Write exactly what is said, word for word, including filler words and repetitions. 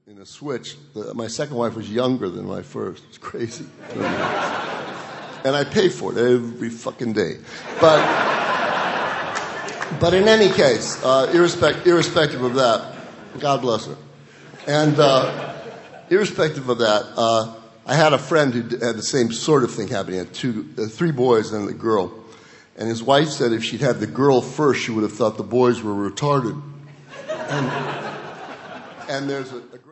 in a switch. The, my second wife was younger than my first. It's crazy. And I pay for it every fucking day. But, but in any case, uh, irrespect, irrespective of that, God bless her. And uh, irrespective of that, uh, I had a friend who had the same sort of thing happening. He had two, uh, three boys and a girl. And his wife said if she'd had the girl first, she would have thought the boys were retarded. And, and there's a, a